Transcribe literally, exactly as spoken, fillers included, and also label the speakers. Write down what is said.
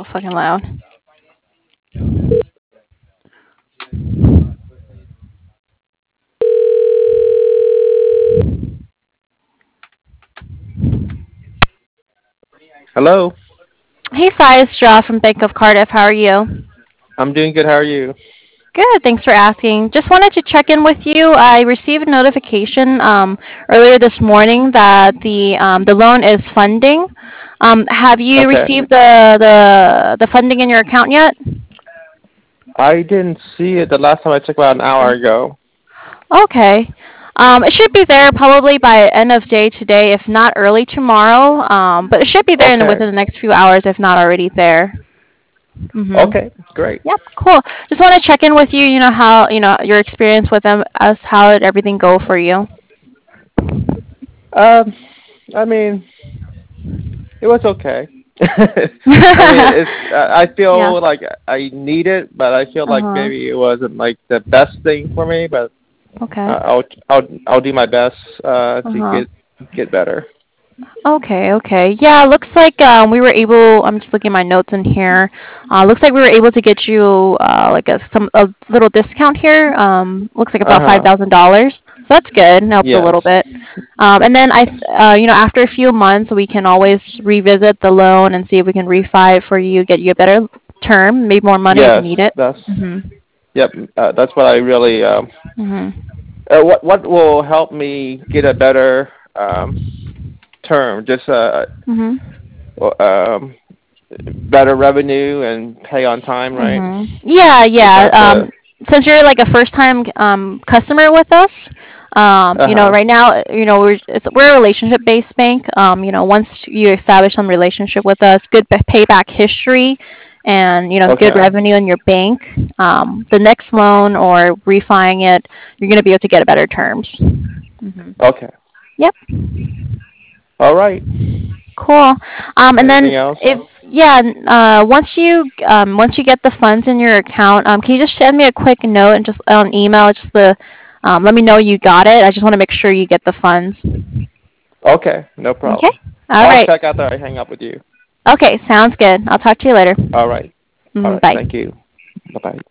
Speaker 1: so fucking loud.
Speaker 2: Hello.
Speaker 1: Hey, Sai, it's Josh from Bank of Cardiff. How are you?
Speaker 2: I'm doing good. How are you?
Speaker 1: Good, thanks for asking. Just wanted to check in with you. I received a notification um, earlier this morning that the um, the loan is funding. Um, have you
Speaker 2: Okay.
Speaker 1: received the, the the funding in your account yet?
Speaker 2: I didn't see it the last time I checked about an hour ago.
Speaker 1: Okay. Um, it should be there probably by end of day today, if not early tomorrow. Um, but it should be there in,
Speaker 2: Okay.
Speaker 1: within the next few hours, if not already there. Mhm.
Speaker 2: Okay. Great.
Speaker 1: Yep. Cool. Just want to check in with you. You know how you know your experience with them. Us. How did everything go for you?
Speaker 2: Um, I mean, it was okay. I mean, it's. Uh, I
Speaker 1: Yeah.
Speaker 2: feel like I need it, but I feel
Speaker 1: Uh
Speaker 2: like
Speaker 1: huh.
Speaker 2: maybe it wasn't like the best thing for me. But
Speaker 1: Okay.
Speaker 2: uh, I'll I'll I'll do my best uh
Speaker 1: Uh
Speaker 2: to
Speaker 1: huh.
Speaker 2: get get better.
Speaker 1: Okay, okay. Yeah, looks like um, we were able. I'm just looking at my notes in here. Uh, looks like we were able to get you uh, like a some a little discount here. Um, looks like
Speaker 2: Uh
Speaker 1: about five
Speaker 2: huh.
Speaker 1: thousand dollars. So that's good. Helps a
Speaker 2: Yes.
Speaker 1: little bit. Um, and then I, uh, you know, after a few months, we can always revisit the loan and see if we can refi it for you, get you a better term, maybe more money if you
Speaker 2: Yes.
Speaker 1: need it.
Speaker 2: That's.
Speaker 1: Mhm.
Speaker 2: Yep. Uh, that's what I really. Um.
Speaker 1: Mhm.
Speaker 2: Uh, what what will help me get a better um term? Just uh
Speaker 1: Mhm.
Speaker 2: well, um better revenue and pay on time, right?
Speaker 1: Mhm. Yeah,
Speaker 2: Is
Speaker 1: yeah.
Speaker 2: that the
Speaker 1: Um, since you're like a first time um customer with us, um,
Speaker 2: uh
Speaker 1: you know,
Speaker 2: huh?
Speaker 1: right now, you know, we're it's, we're a relationship based bank. Um, you know, once you establish some relationship with us, good p- payback history, and you know, good
Speaker 2: Okay,
Speaker 1: revenue in your bank, um, the next loan or refining it, you're gonna be able to get a better terms. Mhm.
Speaker 2: okay,
Speaker 1: Yep.
Speaker 2: all right.
Speaker 1: Cool. Um, and then
Speaker 2: Anything else?
Speaker 1: if yeah, n- uh, once you um, once you get the funds in your account, um, can you just send me a quick note and just on email, just the um, let me know you got it. I just want to make sure you get the funds.
Speaker 2: Okay, no
Speaker 1: Okay.
Speaker 2: problem.
Speaker 1: All
Speaker 2: I'll
Speaker 1: right.
Speaker 2: check after I hang up with you.
Speaker 1: Okay. Sounds good. I'll talk to you later.
Speaker 2: All right, all
Speaker 1: Mm,
Speaker 2: right.
Speaker 1: bye.
Speaker 2: Thank you. Bye bye.